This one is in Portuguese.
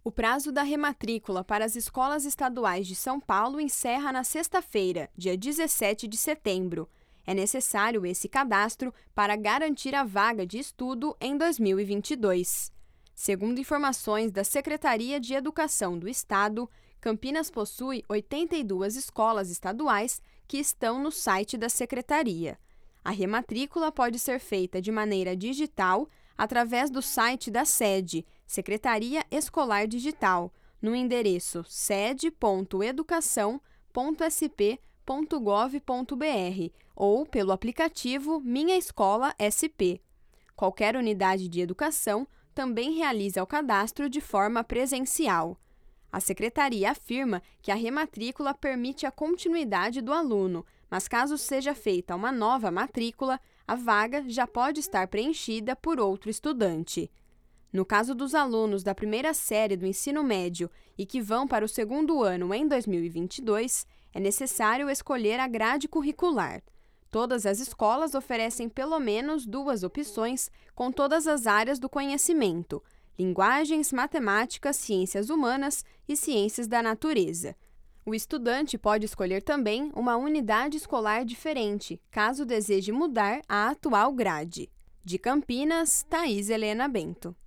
O prazo da rematrícula para as escolas estaduais de São Paulo encerra na sexta-feira, dia 17 de setembro. É necessário esse cadastro para garantir a vaga de estudo em 2022. Segundo informações da Secretaria de Educação do Estado, Campinas possui 82 escolas estaduais que estão no site da Secretaria. A rematrícula pode ser feita de maneira digital através do site da SED, Secretaria Escolar Digital, no endereço sed.educação.sp.gov.br ou pelo aplicativo Minha Escola SP. Qualquer unidade de educação também realiza o cadastro de forma presencial. A Secretaria afirma que a rematrícula permite a continuidade do aluno, mas caso seja feita uma nova matrícula, a vaga já pode estar preenchida por outro estudante. No caso dos alunos da primeira série do ensino médio e que vão para o segundo ano em 2022, é necessário escolher a grade curricular. Todas as escolas oferecem pelo menos 2 opções com todas as áreas do conhecimento: linguagens, matemáticas, ciências humanas e ciências da natureza. O estudante pode escolher também uma unidade escolar diferente, caso deseje mudar a atual grade. De Campinas, Thaís Helena Bento.